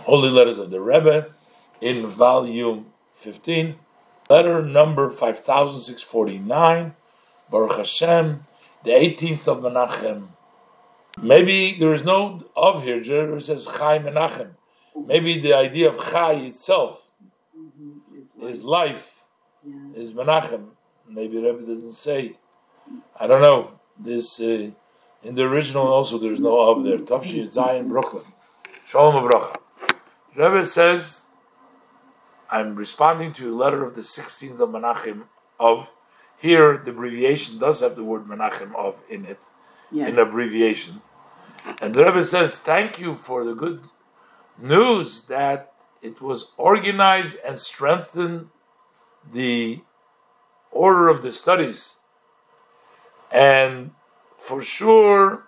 Holy Letters of the Rebbe in volume 15, letter number 5649, Baruch Hashem, the 18th of Menachem. Maybe there is no of here, it says Chai Menachem. Maybe the idea of Chai itself is life, is Menachem. Maybe Rebbe doesn't say. I don't know. This in the original also there's no of there. Tafshi Zion, Brooklyn. Shalom Abracha. Rebbe says, I'm responding to a letter of the 16th of Menachem of. Here, the abbreviation does have the word Menachem of in it, in abbreviation. And the Rebbe says, thank you for the good news that it was organized and strengthened the order of the studies. And for sure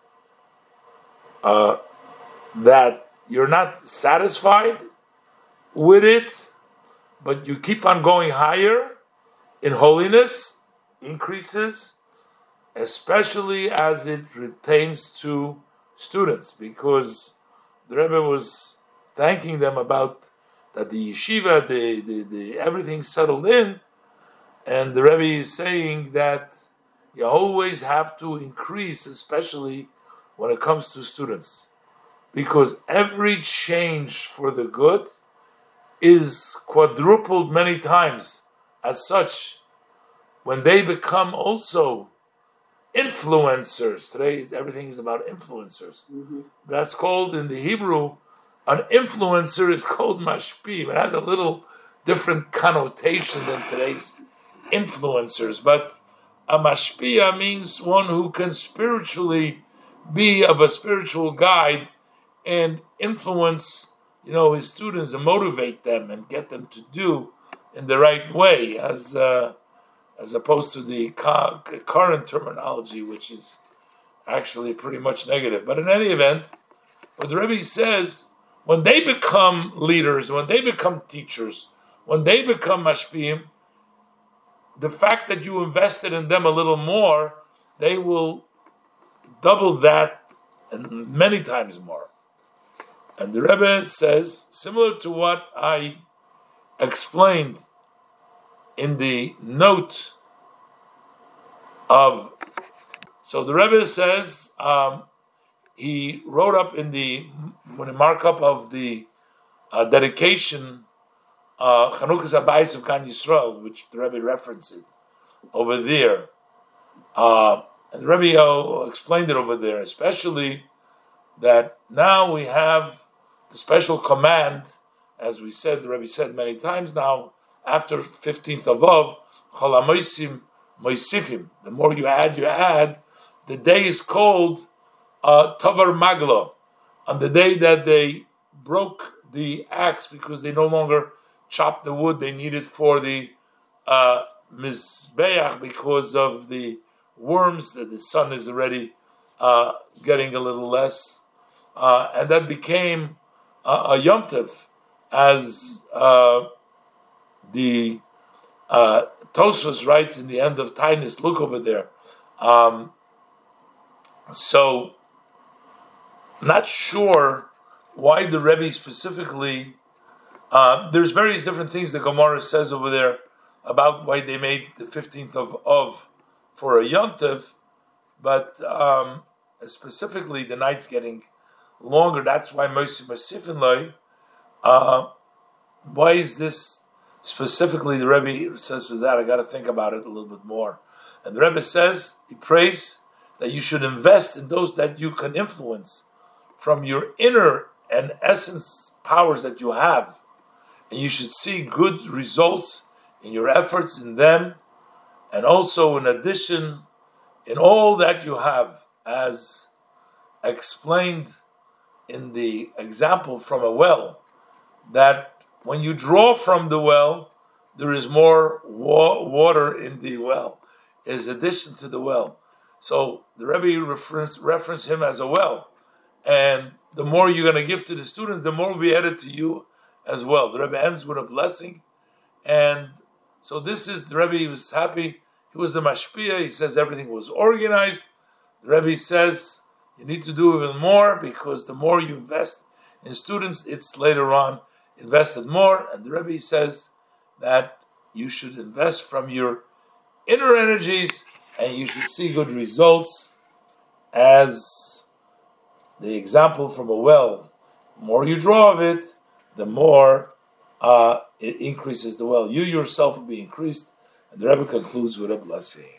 that you're not satisfied with it, but you keep on going higher in holiness, increases, especially as it pertains to students, because the Rebbe was thanking them about that the yeshiva, the everything settled in, and the Rebbe is saying that you always have to increase, especially when it comes to students, because every change for the good is quadrupled many times. As such, when they become also influencers, today everything is about influencers. That's called in the Hebrew, an influencer is called mashpim. It has a little different connotation than today's influencers, but a mashpia means one who can spiritually be of a spiritual guide and influence, his students and motivate them and get them to do in the right way, as opposed to the current terminology, which is actually pretty much negative. But in any event, what the Rebbe says, when they become leaders, when they become teachers, when they become mashpiyim, the fact that you invested in them a little more, they will double that and many times more. And the Rebbe says, similar to what I explained in the note of, so the Rebbe says, he wrote up in when he markup of the dedication, Chanukas Habayis of Gan Yisrael, which the Rebbe referenced it over there. And the Rebbe explained it over there, especially that now we have the special command, as we said, the Rebbe said many times now, after 15th of Av, Chol HaMoisim Moisifim. The more you add. The day is called Tavar Maglo, on the day that they broke the axe because they no longer chopped the wood they needed for the Mizbeach because of the worms, that the sun is already getting a little less. And that became a Yom Tov, as the Tosfos writes in the end of Tainus. Look over there. So, not sure why the Rebbe specifically. There's various different things the Gemara says over there about why they made the 15th of for a Yom Tov, but specifically the night's getting longer. That's why Moshe Masifin Loi. Why is this specifically? The Rebbe says for that. I got to think about it a little bit more. And the Rebbe says, he prays that you should invest in those that you can influence from your inner and essence powers that you have, and you should see good results in your efforts in them, and also in addition in all that you have, as explained in the example from a well, that when you draw from the well, there is more water in the well, is addition to the well. So the Rebbe reference him as a well, and the more you're going to give to the students, the more will be added to you as well. The Rebbe ends with a blessing, and so this is the Rebbe. He was happy. He was the mashpia. He says everything was organized. The Rebbe says you need to do even more, because the more you invest In students, it's later on invested more. And the Rebbe says that you should invest from your inner energies and you should see good results, as the example from a well. The more you draw of it, the more it increases the well. You yourself will be increased. And the Rebbe concludes with a blessing.